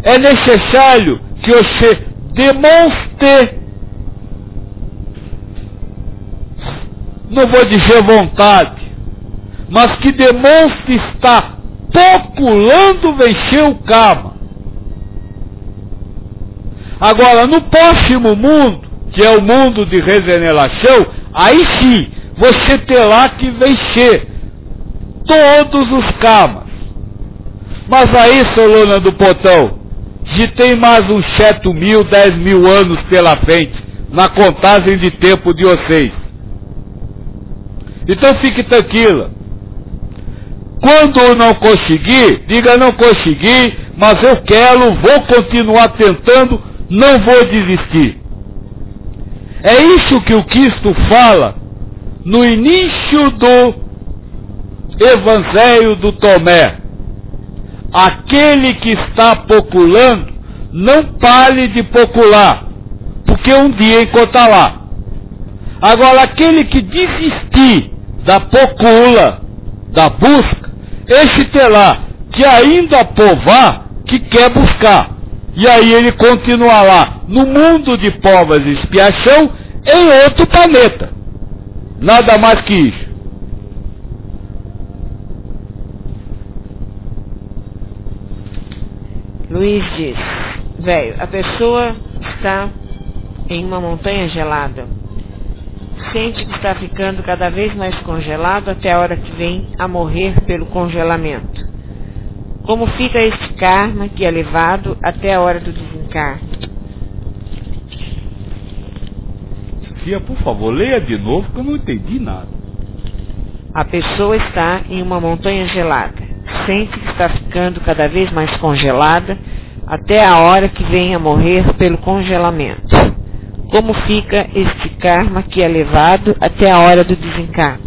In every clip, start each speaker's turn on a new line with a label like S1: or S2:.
S1: é necessário que você demonstre, não vou dizer vontade, mas que demonstre estar procurando vencer o karma. Agora, no próximo mundo, que é o mundo de regeneração, aí sim, você terá que vencer todos os karmas. Mas aí, Solona do Potão, já tem mais uns 7.000, 10.000 anos pela frente, na contagem de tempo de vocês. Então fique tranquila. Quando não conseguir, diga não consegui, mas eu quero, vou continuar tentando, não vou desistir. É isso que o Cristo fala no início do Evangelho do Tomé. Aquele que está procurando, não pare de procurar, porque um dia encontrará. Agora, aquele que desistir da procura, da busca, esse terá que ainda provar que quer buscar. E aí ele continuará no mundo de provas e expiação em outro planeta. Nada mais que isso.
S2: Luiz diz, velho, a pessoa está em uma montanha gelada, sente que está ficando cada vez mais congelado até a hora que vem a morrer pelo congelamento. Como fica esse karma que é levado até a hora do desencarne?
S1: Tia, por favor, leia de novo, que eu não entendi nada.
S2: A pessoa está em uma montanha gelada, sente que está ficando cada vez mais congelada até a hora que vem a morrer pelo congelamento. Como fica este karma que é levado até a hora do desencarne?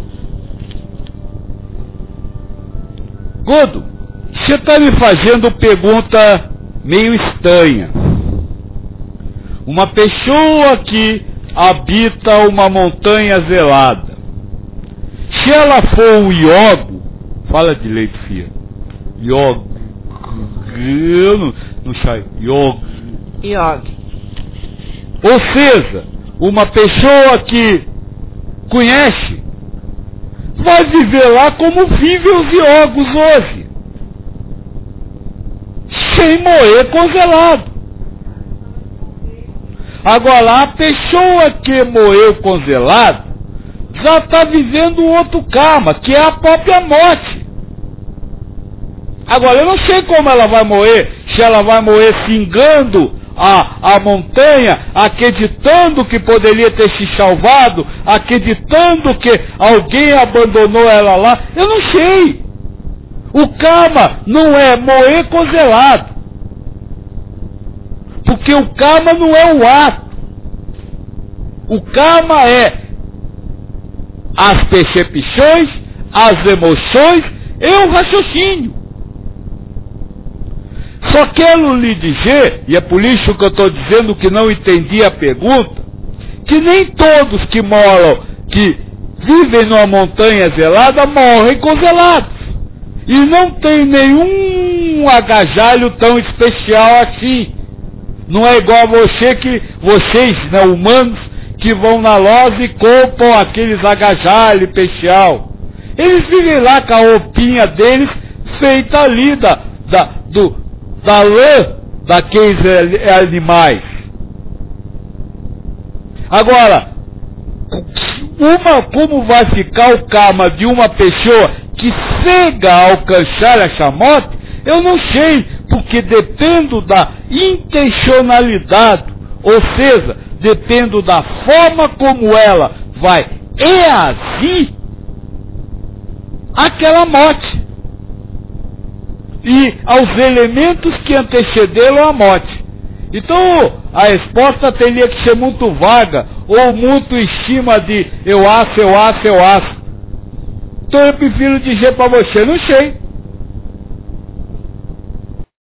S1: Godo, você está me fazendo pergunta meio estranha. Uma pessoa que habita uma montanha gelada, se ela for um yogo, fala direito, filha. Yogo. Eu não sai. Yogo.
S2: Yogi.
S1: Ou seja, uma pessoa que conhece, vai viver lá como vivem os yogos hoje. Sem morrer congelado. Agora, a pessoa que morreu congelado, já está vivendo outro karma, que é a própria morte. Agora, eu não sei como ela vai morrer, se ela vai morrer xingando a montanha, acreditando que poderia ter se salvado, acreditando que alguém abandonou ela lá, eu não sei. O karma não é morrer congelado, porque o karma não é o ato. O karma é as percepções, as emoções e o raciocínio. Só quero lhe dizer, e é por isso que eu estou dizendo que não entendi a pergunta, que nem todos que moram, que vivem numa montanha gelada, morrem congelados. E não tem nenhum agasalho tão especial assim. Não é igual a vocês, né, humanos, que vão na loja e compram aqueles agasalhos especial. Eles vivem lá com a roupinha deles feita ali da lã daqueles animais. Agora, como vai ficar o karma de uma pessoa que chega a alcançar essa morte, eu não sei, porque dependo da intencionalidade, ou seja, dependo da forma como ela vai reagir àquela morte e aos elementos que antecederam a morte. Então, a resposta teria que ser muito vaga, ou muito em cima de eu acho. Então eu prefiro dizer para você, não sei.